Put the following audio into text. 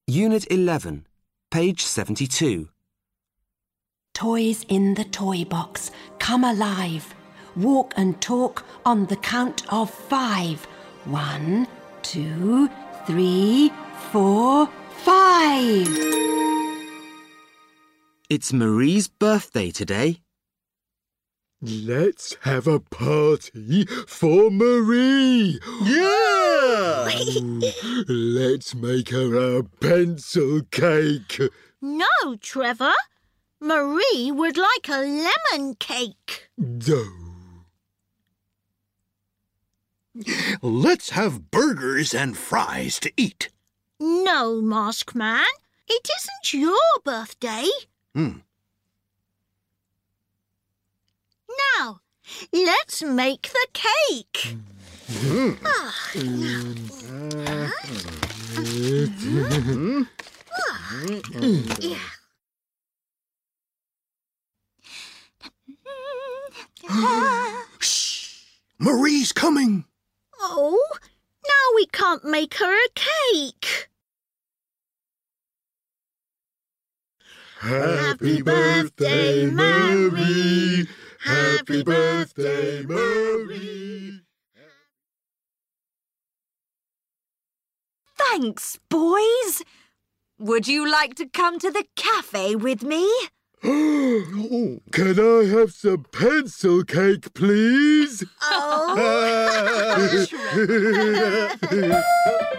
Unit 11, page 72. Toys in the toy box, come alive. Walk and talk on the count of 5. 1, 2, 3, 4, 5. It's Marie's birthday today. Let's have a party for Marie. Yeah! Let's make her a pencil cake. No, Trevor. Marie would like a lemon cake. No. Let's have burgers and fries to eat. No, Mask Man. It isn't your birthday. Now, let's make the cake. Shh! Marie's coming. Oh, now we can't make her a cake. Happy birthday, Marie. Happy birthday, Marie. Thanks, boys. Would you like to come to the cafe with me? Can I have some pencil cake, please? Oh.